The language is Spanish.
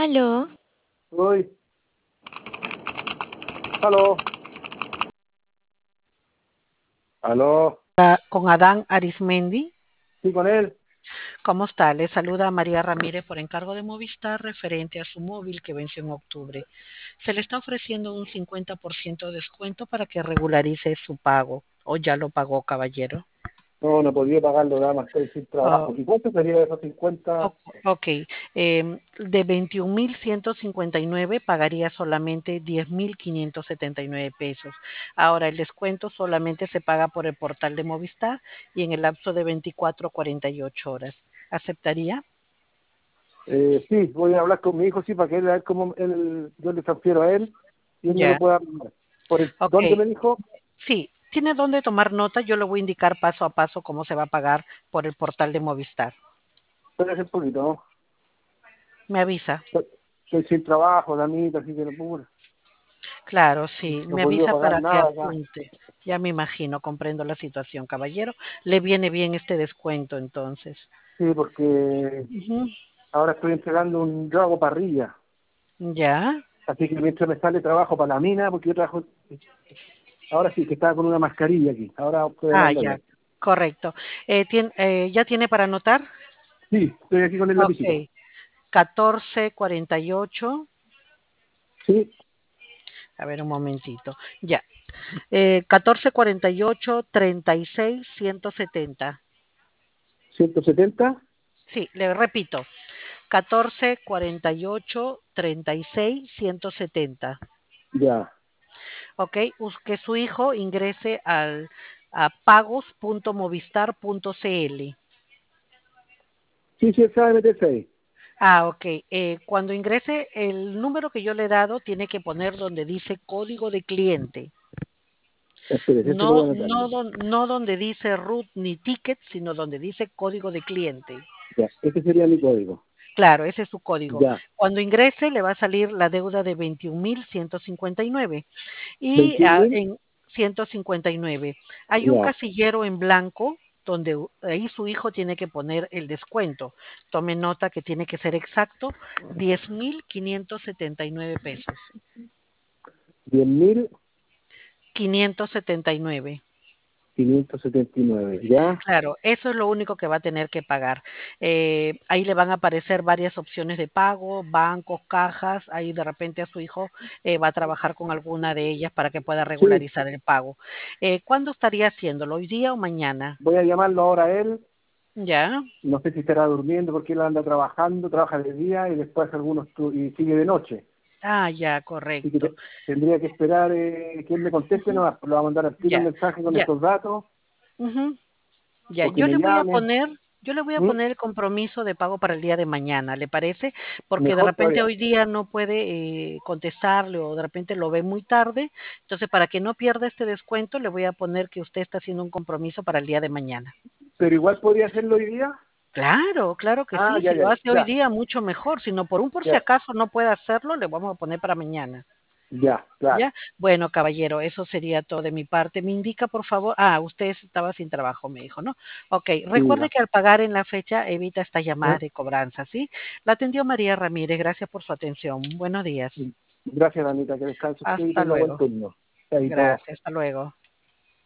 Aló, Uy, aló, aló, Con Adán Arismendi. sí, con él. ¿Cómo está? Le saluda a María Ramírez por encargo de Movistar referente a su móvil que venció en octubre. Se le está ofreciendo un 50% de descuento para que regularice su pago. ¿O ya lo pagó, caballero? No, no podía pagarlo, nada más estoy sin trabajo. Oh, ¿Y cuánto sería de esos 50? ok. De 21.159 pagaría solamente 10.579 pesos. Ahora, el descuento solamente se paga por el portal de Movistar y en el lapso de 24 a 48 horas. ¿Aceptaría? Sí, voy a hablar con mi hijo, sí, para que él, a ver cómo yo le transfiero a él y él me lo Ya. pueda mandar. Ok, ¿Dónde me dijo? sí, tiene dónde tomar nota. Yo le voy a indicar paso a paso cómo se va a pagar por el portal de Movistar. Espérese un poquito, ¿no? Me avisa. Estoy sin trabajo, Danita, así que no puedo, Claro, sí, no he me podido avisa pagar para que nada ya. apunte. Ya me imagino, comprendo la situación, caballero. Le viene bien este descuento entonces. Sí, porque Ujú. ahora estoy entregando yo hago parrilla, Ya, así que mientras me sale trabajo para la mina, porque yo trabajo, ahora sí, que estaba con una mascarilla aquí, ahora estoy hablando ya, bien. correcto. ¿Ya tiene para anotar? Sí, estoy aquí con el lapicito. Ok, 1448. Sí, A ver un momentito. Ya. 1448 36 170. 170, Sí, le repito. 1448 36 170. ya. Ok, que su hijo ingrese a pagos.movistar.cl. Sí, sí, él sabe meterse ahí. Ok. Cuando ingrese el número que yo le he dado, tiene que poner donde dice código de cliente. Espérese, ese lo voy No, a anotar. no, no donde dice root ni ticket, sino donde dice código de cliente. Ya, este sería mi código. Claro, ese es su código. Ya, Cuando ingrese le va a salir la deuda de 21.159 y 21.000, en 159 hay un ya. casillero en blanco donde ahí su hijo tiene que poner el descuento. Tome nota que tiene que ser exacto, 10.579 pesos. 10.579, 579. ya. Claro, eso es lo único que va a tener que pagar. Ahí le van a aparecer varias opciones de pago, bancos, cajas. Ahí de repente a su hijo va a trabajar con alguna de ellas para que pueda Sí, regularizar el pago. ¿Cuándo estaría haciéndolo? ¿Hoy día o mañana? voy a llamarlo ahora a él. Ya. No sé si estará durmiendo porque él anda trabajando, trabaja de día y después algunos y sigue de noche. Ya, Así que correcto. tendría que esperar que él me conteste, Ujú. no, lo va a mandar al tiro un Ya, mensaje con ya. estos datos Ujú. Ya, o que me llame. yo le voy a ¿Mm? poner el compromiso de pago para el día de mañana, ¿le parece? Porque de Mejor repente todavía. hoy día no puede contestarle o de repente lo ve muy tarde. Entonces, para que no pierda este descuento, le voy a poner que usted está haciendo un compromiso para el día de mañana. Pero igual podría hacerlo hoy día. Claro, claro que Ah, sí. ya, Si ya, lo hace hoy ya, día, mucho mejor. Si no, por un por si ya, acaso no puede hacerlo, le vamos a poner para mañana. ya, claro. ¿Ya? Bueno, caballero, eso sería todo de mi parte. Me indica, por favor. Usted estaba sin trabajo, me dijo, ¿no? Ok, Sí, recuerde que al pagar en la fecha evita estas llamadas ¿eh? de cobranza, ¿sí? La atendió María Ramírez. Gracias por su atención. Buenos días. Gracias, Anita, que descanse usted y Hasta tenga buen luego. turno. Chaito. Gracias, hasta luego.